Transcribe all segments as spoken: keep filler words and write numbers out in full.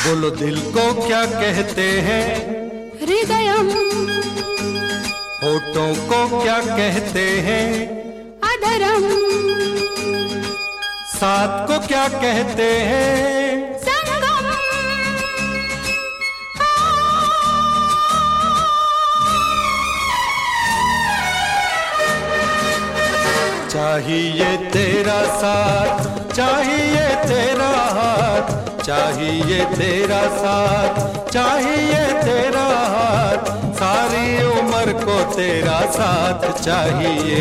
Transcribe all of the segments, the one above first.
बोलो दिल को क्या कहते हैं? हृदयम। होठों को क्या कहते हैं? अधरम। साथ को क्या कहते हैं? संगम। चाहिए तेरा साथ, चाहिए तेरा हाथ, चाहिए तेरा साथ, चाहिए तेरा हाथ, सारी उम्र को तेरा साथ चाहिए।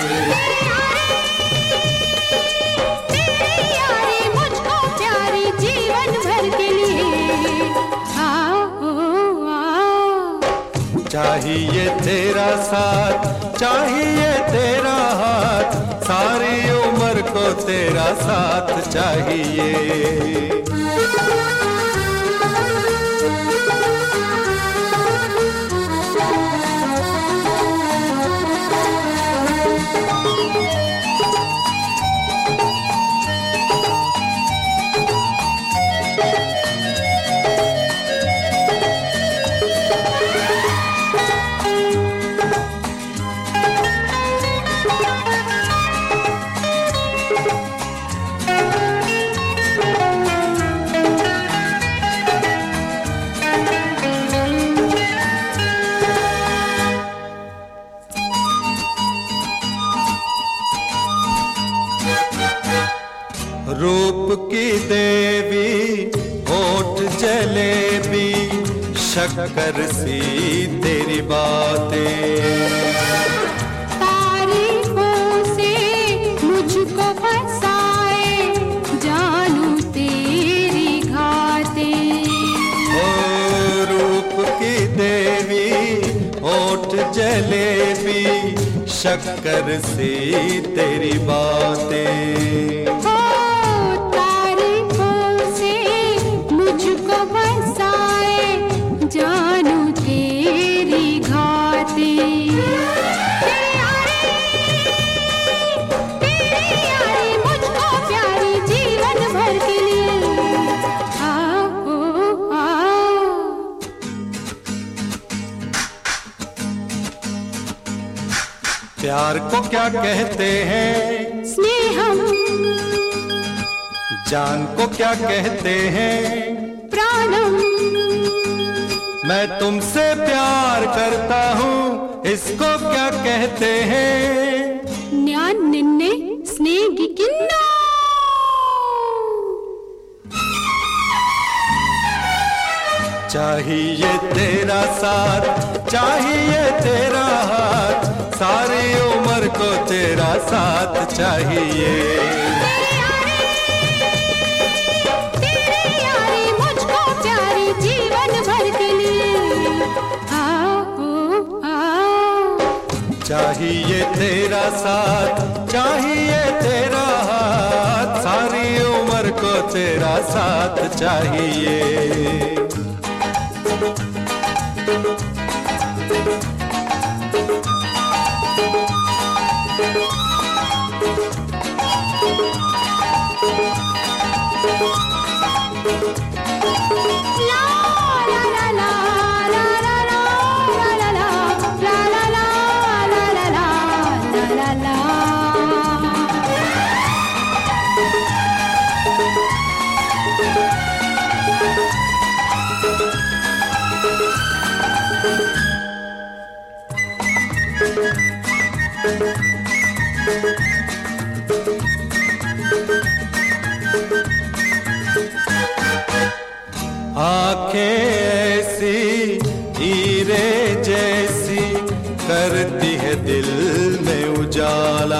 तेरी यारी मुझको प्यारी जीवन भर के लिए। आओ आओ। चाहिए तेरा साथ, चाहिए तेरा हाथ, सारी उम्र को तेरा साथ चाहिए। रूप की देवी होठ जलेबी, शक्कर सी तेरी बातें, तारीफों से मुझको फंसाए, जानू तेरी घातें। ओ रूप की देवी होठ जलेबी, शक्कर सी तेरी बातें, जानू तेरी घातें। तेरी यारी मुझको प्यारी जीवन भर के लिए। आओ आओ। प्यार को क्या कहते हैं? स्नेहम। जान को क्या कहते हैं? प्राणम। मैं तुमसे प्यार करता हूँ, इसको क्या कहते हैं? न्यान निन्ने स्नेहिकिन्नो। चाहिए तेरा साथ, चाहिए तेरा हाथ, सारी उम्र को तेरा साथ चाहिए। चाहिए तेरा साथ, चाहिए तेरा हाथ, सारी उम्र को तेरा साथ चाहिए। आंखें ऐसी हीरे जैसी, करती है दिल में उजाला,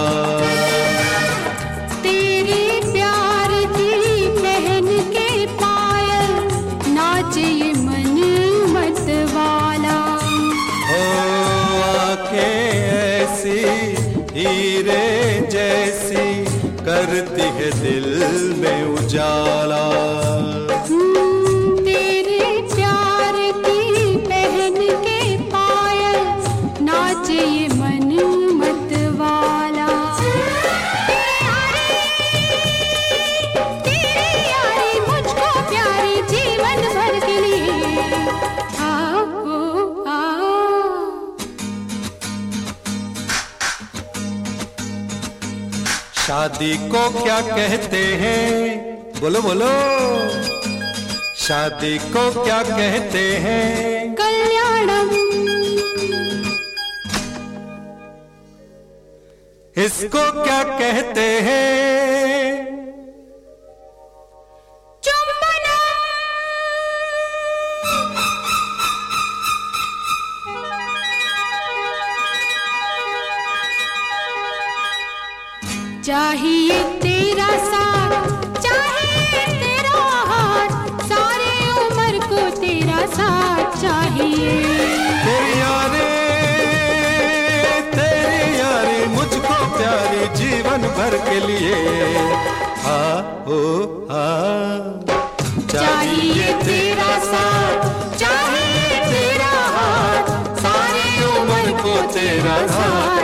तेरे प्यार की पहन के पायल, नाचे ये मन मत वाला। ओ आंखें ऐसी हीरे जैसी, करती है दिल में उजाला, तेरे प्यार की पहन के पायल, नाचे ये मन मत वाला। तेरी यारी मुझको प्यारी जीवन भर शादी को क्या कहते हैं, बोलो बोलो, शादी को क्या कहते हैं? कल्याणम। इसको क्या कहते हैं? चुंबनम। चाहिए तेरा साथ, चाहिए तेरा हाथ, सारी उम्र को तेरा साथ चाहिए। तेरी यारी, तेरी यारी मुझको प्यारी जीवन भर के लिए। हाँ ओ हाँ, चाहिए तेरा साथ, चाहिए तेरा हाथ, सारी उम्र को तेरा साथ